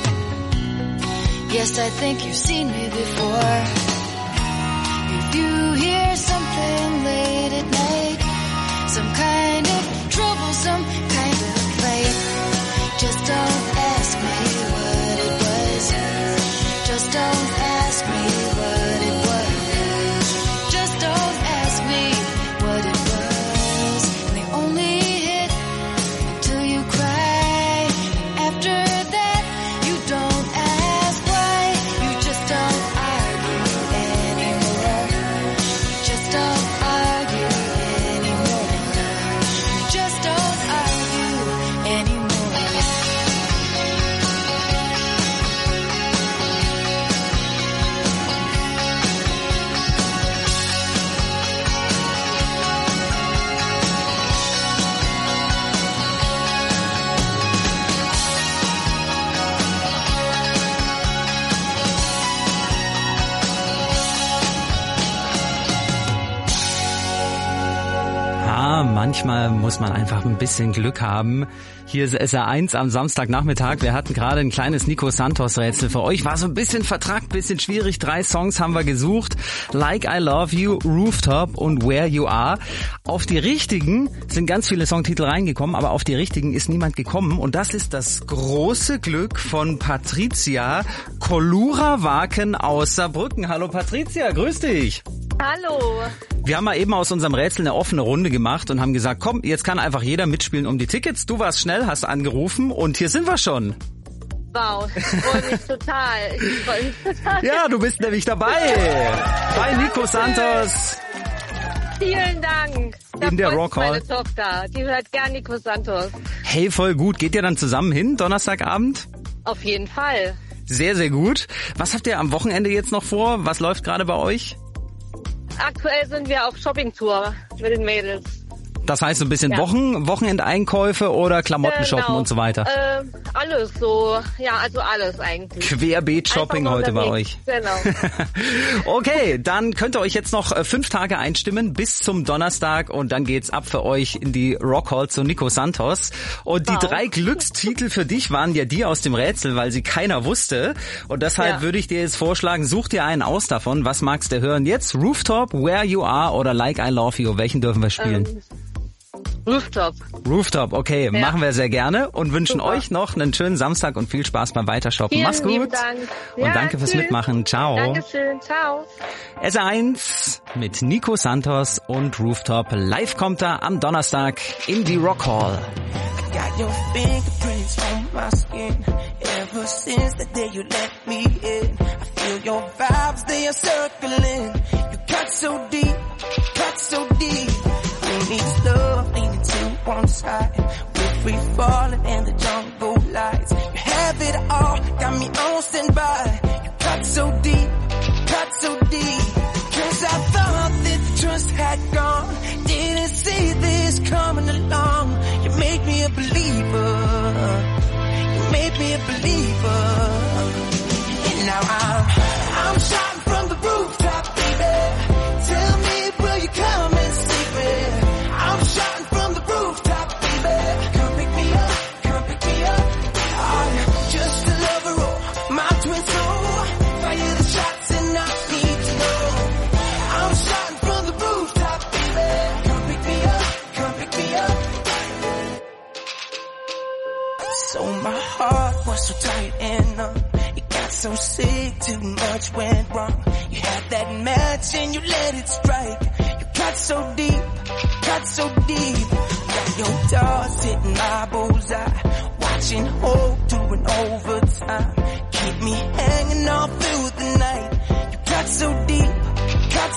Yes, I think you've seen me before. If you hear something late at night, some kind of trouble, some kind of fight, just don't ask me what it was. Just don't ask me what it was. Just don't ask me what it was. And they only hit until you cry. After that, you don't ask why. You just don't argue anymore. You just don't argue anymore. You just don't argue anymore.
Ja, manchmal muss man einfach ein bisschen Glück haben. Hier ist S R eins am Samstagnachmittag. Wir hatten gerade ein kleines Nico Santos Rätsel für euch. War so ein bisschen vertrackt, bisschen schwierig. Drei Songs haben wir gesucht. Like I Love You, Rooftop und Where You Are. Auf die richtigen sind ganz viele Songtitel reingekommen, aber auf die richtigen ist niemand gekommen. Und das ist das große Glück von Patricia Kolura-Waken aus Saarbrücken. Hallo Patricia, grüß dich.
Hallo.
Wir haben mal eben aus unserem Rätsel eine offene Runde gemacht und haben gesagt, komm, jetzt kann einfach jeder mitspielen um die Tickets. Du warst schnell, hast angerufen und hier sind wir schon.
Wow, ich freue mich total. Ich freue mich total.
Ja, du bist nämlich dabei bei Nico Santos.
Vielen Dank. Da
in der
freut
Rock Hall.
Meine Tochter, die hört gern Nico Santos.
Hey, voll gut. Geht ihr dann zusammen hin, Donnerstagabend?
Auf jeden Fall.
Sehr, sehr gut. Was habt ihr am Wochenende jetzt noch vor? Was läuft gerade bei euch?
Aktuell sind wir auf Shoppingtour mit den Mädels.
Das heißt so ein bisschen
Ja.
Wochen, Wochenendeinkäufe oder Klamotten shoppen
Genau.
und so weiter?
Äh, alles so, ja, also alles eigentlich.
Querbeet-Shopping
Einfach
heute bei
unterwegs.
euch.
Genau.
Okay, dann könnt ihr euch jetzt noch äh, fünf Tage einstimmen bis zum Donnerstag und dann geht's ab für euch in die Rock Hall zu Nico Santos. Und die
Wow.
drei Glückstitel für dich waren ja die aus dem Rätsel, weil sie keiner wusste. Und deshalb
Ja.
würde ich dir jetzt vorschlagen, such dir einen aus davon. Was magst du hören jetzt? Rooftop, Where You Are oder Like I Love You? Welchen dürfen wir spielen?
Ähm, Rooftop.
Rooftop, okay,
Ja.
machen wir sehr gerne und wünschen
Super.
euch noch einen schönen Samstag und viel Spaß beim Weitershoppen.
Vielen
Mach's gut
lieben Dank.
und
Ja,
danke fürs
tschüss.
Mitmachen. Ciao.
Dankeschön, ciao.
S R eins mit Nico Santos und Rooftop. Live kommt er am Donnerstag in die Rock Hall.
Got your fingerprints on my skin. Ever since the day you let me in, I feel your vibes, they are circling. You cut so deep, cut so deep. We need love leaning to one side. We're free falling in the jungle lights. You have it all, got me on standby. You cut so deep, cut so deep. Cause I thought that the trust had gone. Didn't see this coming along. You made me a believer. You made me a believer. And now I'm, I'm shouting from the rooftop, baby. Tell me, will you come and save me? I'm shouting from the rooftop, baby. Come pick me up, come pick me up. I'm just a lover, oh, my twin soul. Fire the shots and I need to know. I'm shouting from the rooftop, baby. Come pick me up, come pick me up. So my heart was so tight and numb. It got so sick, too much went wrong. You had that match and you let it strike. You cut so deep, cut so deep. Got your dogs hitting my bullseye. Watching hope doing overtime. Keep me hanging all through the night. You cut so deep,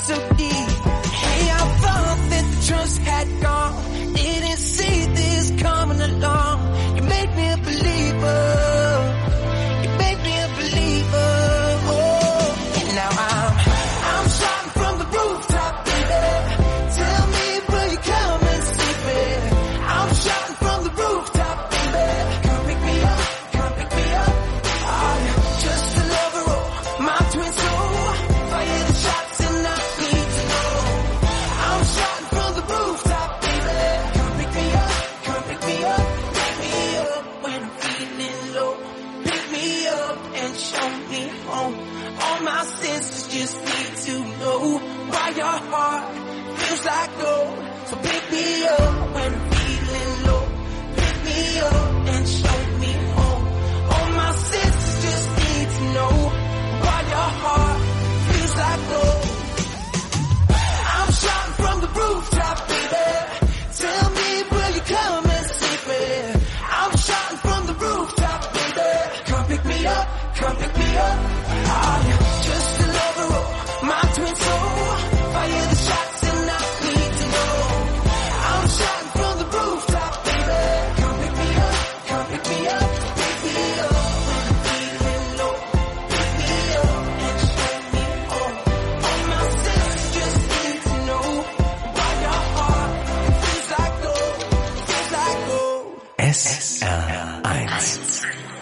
so deep. Hey, I thought that the trust had gone. Didn't see this coming along. You made me a believer. You made me a believer. Oh, and now I'm, I'm shouting from the rooftop, baby. Tell me, will you come and see me? I'm shouting from the rooftop, baby. Come pick me up, come pick me up. Oh, you're just a lover, oh, my twin soul. Fire the shots and I need to know. I'm shouting from the rooftop, baby. Come pick me up, come pick me up. Pick me up when I'm feeling low. Pick me up and show me home. All my senses just need to know why your heart feels like gold. So pick me up when I'm feeling low. Pick me up and show me home. All my senses just need to know why your heart feels like gold. I'm shouting from the rooftop, baby. Tell me, will you come and see me? I'm shouting from the rooftop, baby. Come pick me up, come pick me up. Oh, you're just a lover, oh, my twin soul. Fire the shots and I need to know. I'm shouting from the rooftop, baby. Come pick me up, come pick me up. Pick me up when I'm feeling low. Pick me up and show me home. All my senses just need to know why your heart feels like gold, feels like gold.
S R eins.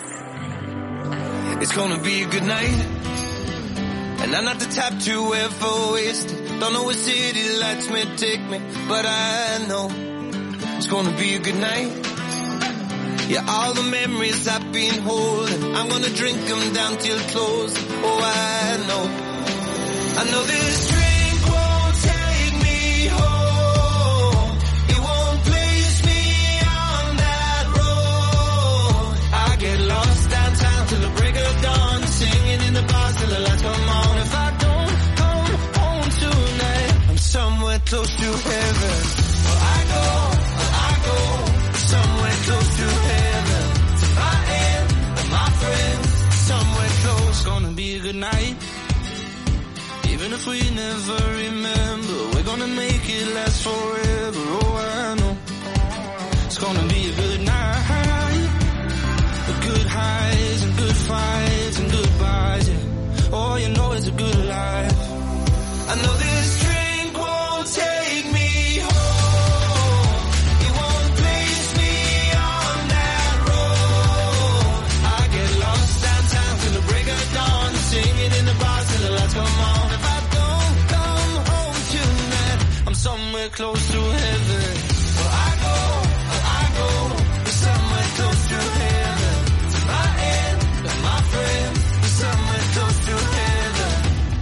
It's gonna be a good night, and I'm not the type to ever waste it. Don't know what city lights may take me, but I know it's gonna be a good night. Yeah, all the memories I've been holding, I'm gonna drink them down till close. Oh, I know, I know this drink won't take me home. It won't place me on that road. I get lost downtown till the break of dawn, singing in the bars till the lights come on. If I don't come home tonight, I'm somewhere close to heaven. Well, I go, well, I go somewhere close to heaven. To my end, and my friends, somewhere close. Gonna be a good night. Even if we never remember, we're gonna make it last forever. Oh, I know it's gonna be a good night. A good highs and good fights and goodbyes, yeah. Oh, you know it's a good life. I know this drink won't take me home. It won't place me on that road. I get lost downtown till the break of dawn, singing in the bars till the lights come on. If I don't come home tonight, I'm somewhere close to heaven. Well, I go, well, I go somewhere close to heaven. To my end, and my friend, somewhere close to heaven.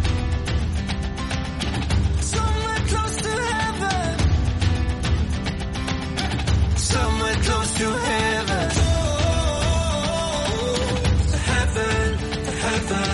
Somewhere close to heaven. Somewhere close to heaven. Heaven, heaven.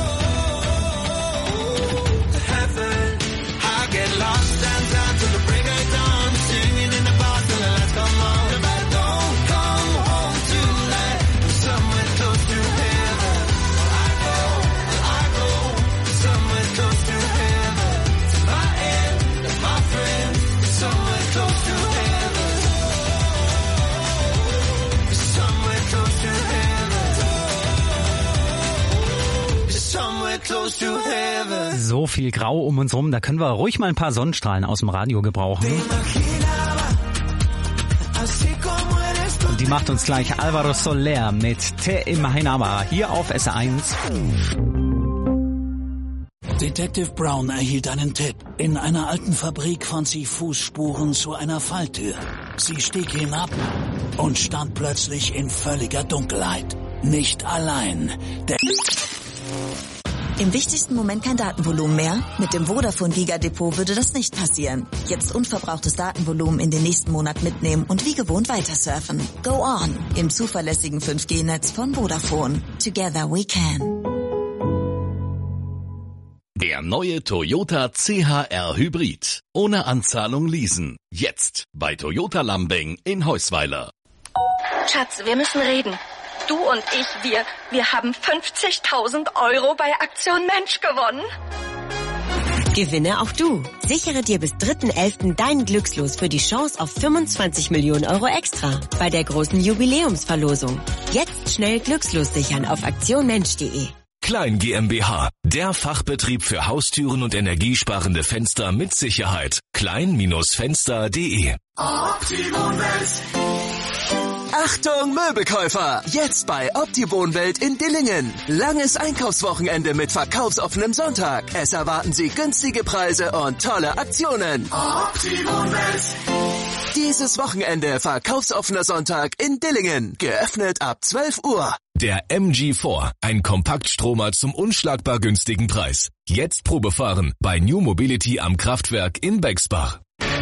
Heaven. I get lost downtown till the break of dawn, singing in the bar till the lights come on. If I don't come home tonight, I'm somewhere close to heaven. I go, I go somewhere close to heaven. To my end, and my friends, somewhere close to heaven. Somewhere close to heaven. Somewhere close to heaven.
So viel Grau um uns rum, da können wir ruhig mal ein paar Sonnenstrahlen aus dem Radio gebrauchen. Und die macht uns gleich Alvaro Soler mit Te Imaginaba hier auf S R eins.
Detective Brown erhielt einen Tipp. In einer alten Fabrik fand sie Fußspuren zu einer Falltür. Sie stieg hinab und stand plötzlich in völliger Dunkelheit. Nicht allein. Der
Im wichtigsten Moment kein Datenvolumen mehr? Mit dem Vodafone Giga Depot würde das nicht passieren. Jetzt unverbrauchtes Datenvolumen in den nächsten Monat mitnehmen und wie gewohnt weitersurfen. Go on im zuverlässigen fünf G Netz von Vodafone. Together we can.
Der neue Toyota C H R Hybrid. Ohne Anzahlung leasen. Jetzt bei Toyota Lambing in Heusweiler.
Schatz, wir müssen reden. Du und ich, wir, wir haben fünfzigtausend Euro bei Aktion Mensch gewonnen.
Gewinne auch du. Sichere dir bis dritten elften dein Glückslos für die Chance auf fünfundzwanzig Millionen Euro extra bei der großen Jubiläumsverlosung. Jetzt schnell Glückslos sichern auf aktionmensch punkt de.
Klein GmbH, der Fachbetrieb für Haustüren und energiesparende Fenster mit Sicherheit. klein Fenster punkt de.
Optiwohnwelt.
Achtung Möbelkäufer! Jetzt bei Optiwohnwelt in Dillingen. Langes Einkaufswochenende mit verkaufsoffenem Sonntag. Es erwarten Sie günstige Preise und tolle Aktionen.
Optiwohnwelt.
Dieses Wochenende verkaufsoffener Sonntag in Dillingen. Geöffnet ab zwölf Uhr.
Der M G vier, ein Kompaktstromer zum unschlagbar günstigen Preis. Jetzt Probefahren bei New Mobility am Kraftwerk in Bexbach.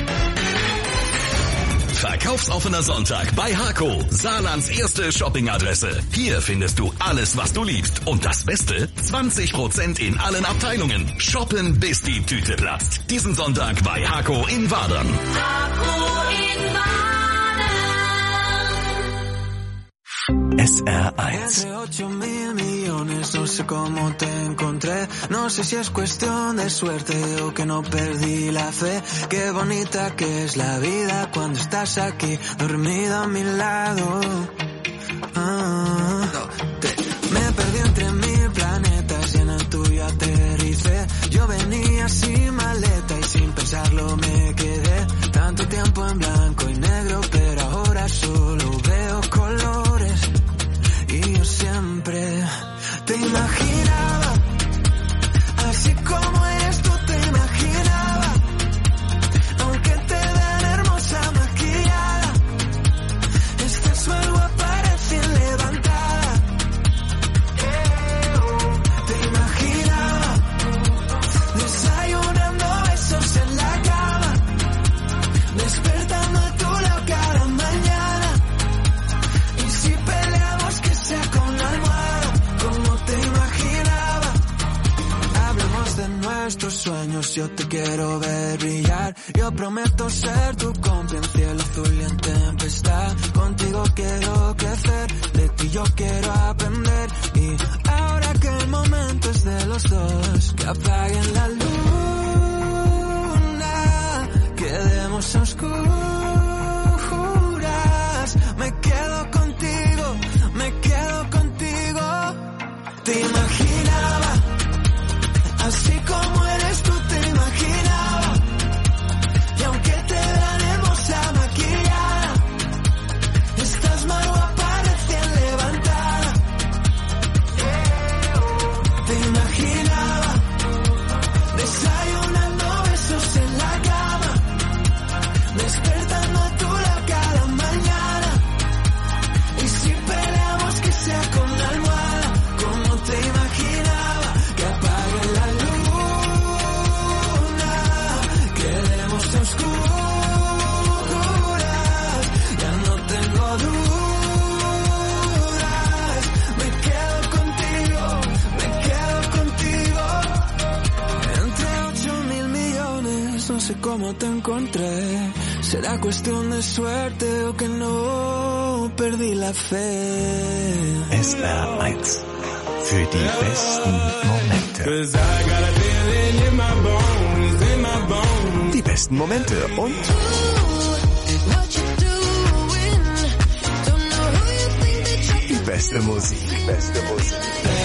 Verkaufsoffener Sonntag bei Haco, Saarlands erste Shoppingadresse. Hier findest du alles, was du liebst. Und das Beste, zwanzig Prozent in allen Abteilungen. Shoppen, bis die Tüte platzt. Diesen Sonntag bei Haco in Wadern.
Haco in Wadern.
S R eins.
ocho mil millones, no sé cómo te encontré. No sé si es cuestión de suerte o que no perdí la fe. Qué bonita que es la vida cuando estás aquí, dormida a mi lado. Ah, me perdí entre mil planetas y en el tuyo aterricé. Yo venía sin maleta y sin pensarlo me quedé. Tanto tiempo en blanco y negro, pero ahora solo veo colores. Y yo siempre te imaginaba, así como eres tú te imaginaba. Aunque te vean hermosa maquillada, estás mal guapa recién levantada. Te imaginaba, desayunando besos en la cama, despertando a tu lado cada mañana. Y si peleamos que sea con la almohada, como te imaginaba. Hablemos de nuestros sueños, yo te quiero ver brillar. Yo prometo ser tu cómplice en cielo azul y en tempestad. Contigo quiero crecer, de ti yo quiero aprender. Y ahora que el momento es de los dos, que apaguen la luna, quedemos a oscuras. Me quedo contigo, me quedo contigo. Te imaginaba, así como eres tú te imaginaba. Y aunque te vean hermosa maquillada, estás más guapa recién levantada. Te imaginaba, desayunando besos en la cama, despertando a tu lado cada mañana. Y si peleamos que sea con la almohada, como te imaginaba. Que apague la luna, quedemos a oscuras. Ya no tengo dudas, me quedo contigo, me quedo contigo. Entre ocho mil millones, no sé cómo te encontré. Será cuestión de suerte o que no perdí la fe.
S R eins. Für die besten Momente. Die besten Momente und die beste Musik. Beste Musik.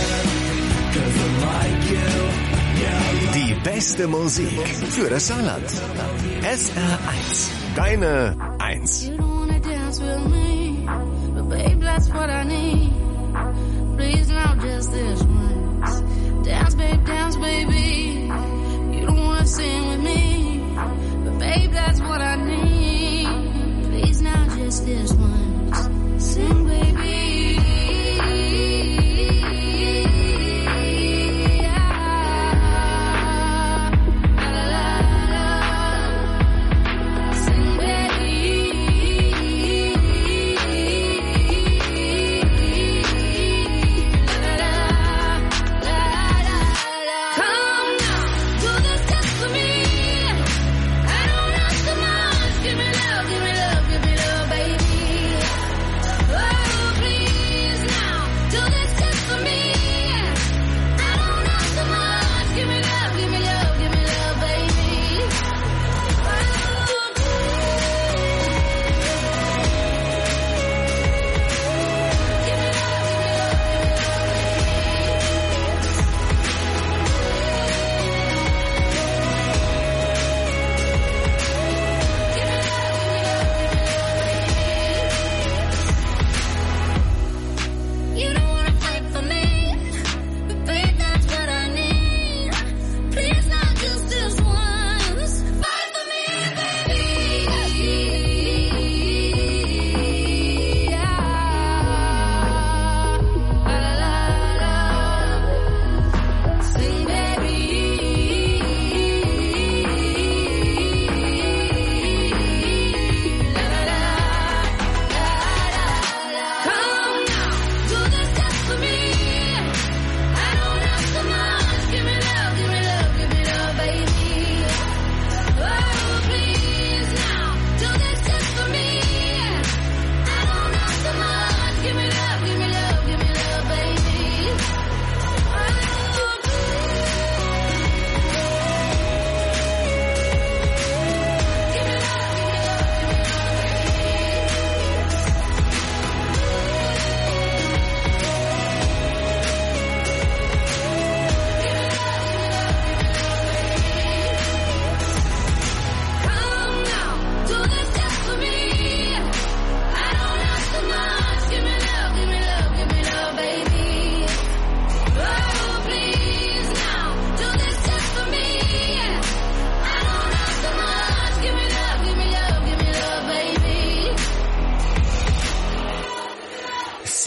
Die beste Musik für das Saarland. S R eins. Deine Eins.
You don't wanna dance with me, but babe, that's what I need. Please now just this once. Dance, babe, dance, baby. You don't wanna sing with me, but babe, that's what I need. Please now just this once. Sing, baby.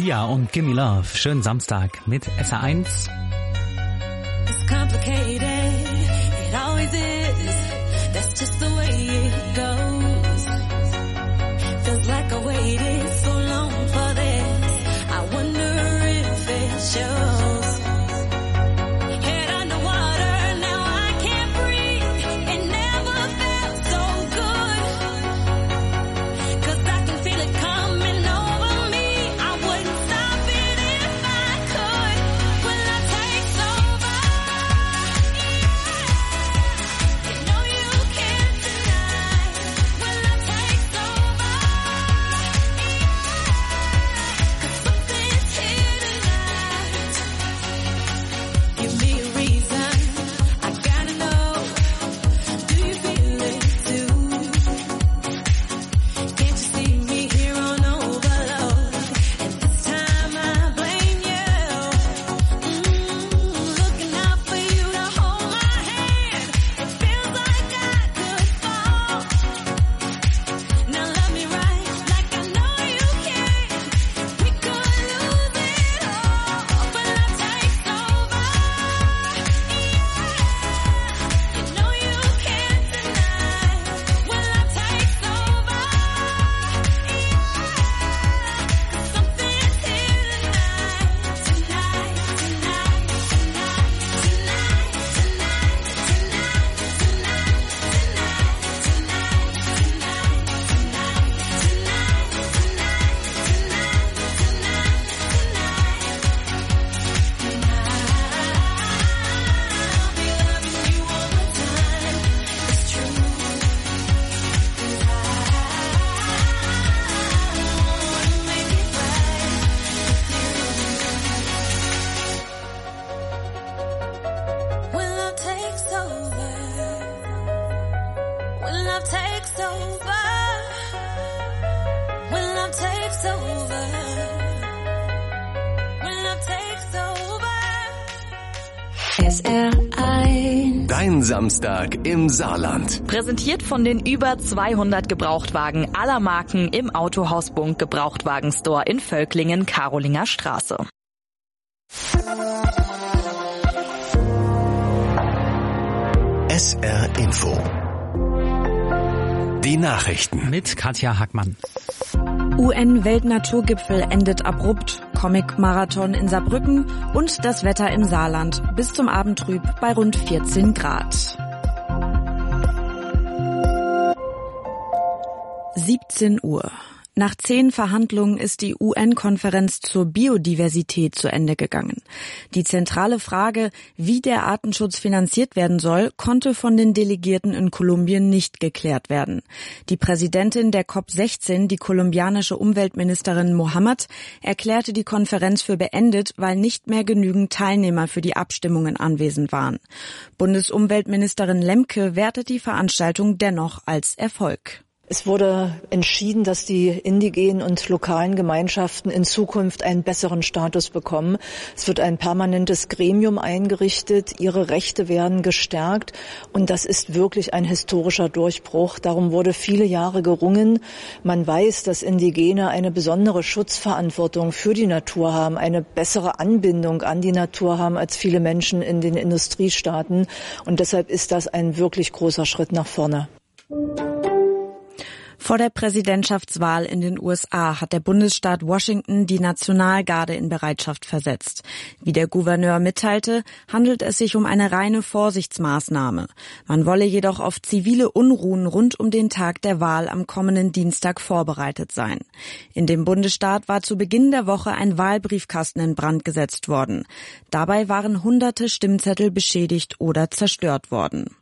Sia und Gimme Love. Schönen Samstag mit S R eins.
It's complicated, it always is. That's just the way it goes. Feels like I waited so long for this. I wonder if it shows.
S R eins.
Dein Samstag im Saarland.
Präsentiert von den über zweihundert Gebrauchtwagen aller Marken im Autohaus Bunk Gebrauchtwagenstore in Völklingen, Karolinger Straße.
S R Info. Die Nachrichten.
Mit Katja Hackmann.
U N-Weltnaturgipfel endet abrupt, Comic-Marathon in Saarbrücken und das Wetter im Saarland. Bis zum Abend trüb bei rund vierzehn Grad. siebzehn Uhr. Nach zehn Verhandlungen ist die U N-Konferenz zur Biodiversität zu Ende gegangen. Die zentrale Frage, wie der Artenschutz finanziert werden soll, konnte von den Delegierten in Kolumbien nicht geklärt werden. Die Präsidentin der COP sechzehn, die kolumbianische Umweltministerin Mohammed, erklärte die Konferenz für beendet, weil nicht mehr genügend Teilnehmer für die Abstimmungen anwesend waren. Bundesumweltministerin Lemke wertet die Veranstaltung dennoch als Erfolg.
Es wurde entschieden, dass die indigenen und lokalen Gemeinschaften in Zukunft einen besseren Status bekommen. Es wird ein permanentes Gremium eingerichtet, ihre Rechte werden gestärkt und das ist wirklich ein historischer Durchbruch. Darum wurde viele Jahre gerungen. Man weiß, dass Indigene eine besondere Schutzverantwortung für die Natur haben, eine bessere Anbindung an die Natur haben als viele Menschen in den Industriestaaten und deshalb ist das ein wirklich großer Schritt nach vorne.
Vor der Präsidentschaftswahl in den U S A hat der Bundesstaat Washington die Nationalgarde in Bereitschaft versetzt. Wie der Gouverneur mitteilte, handelt es sich um eine reine Vorsichtsmaßnahme. Man wolle jedoch auf zivile Unruhen rund um den Tag der Wahl am kommenden Dienstag vorbereitet sein. In dem Bundesstaat war zu Beginn der Woche ein Wahlbriefkasten in Brand gesetzt worden. Dabei waren hunderte Stimmzettel beschädigt oder zerstört worden.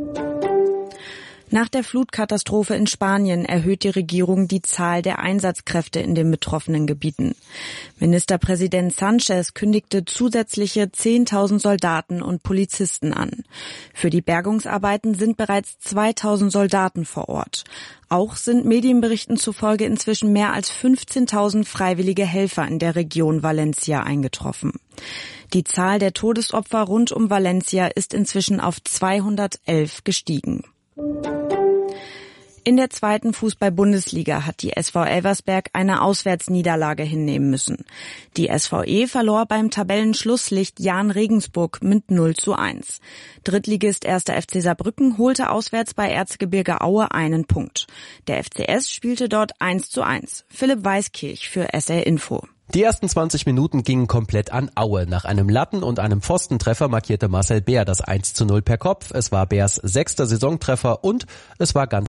Nach der Flutkatastrophe in Spanien erhöht die Regierung die Zahl der Einsatzkräfte in den betroffenen Gebieten. Ministerpräsident Sánchez kündigte zusätzliche zehntausend Soldaten und Polizisten an. Für die Bergungsarbeiten sind bereits zweitausend Soldaten vor Ort. Auch sind Medienberichten zufolge inzwischen mehr als fünfzehntausend freiwillige Helfer in der Region Valencia eingetroffen. Die Zahl der Todesopfer rund um Valencia ist inzwischen auf zweihundertelf gestiegen.
In der zweiten Fußball-Bundesliga hat die S V Elversberg eine Auswärtsniederlage hinnehmen müssen. Die S V E verlor beim Tabellenschlusslicht Jahn Regensburg mit null zu eins. Drittligist erster F C Saarbrücken holte auswärts bei Erzgebirge Aue einen Punkt. Der F C S spielte dort eins zu eins. Philipp Weiskirch für S R Info.
Die ersten zwanzig Minuten gingen komplett an Aue. Nach einem Latten- und einem Pfostentreffer markierte Marcel Beer das eins zu null per Kopf. Es war Beers sechster Saisontreffer und es war ganz